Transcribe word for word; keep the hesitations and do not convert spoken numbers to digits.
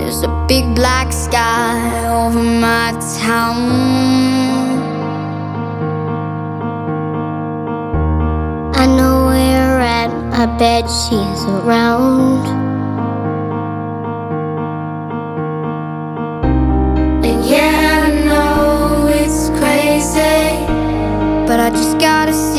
There's a big black sky over my town. I know where you're at, I bet she's around. And yeah, I know it's crazy, but I just gotta see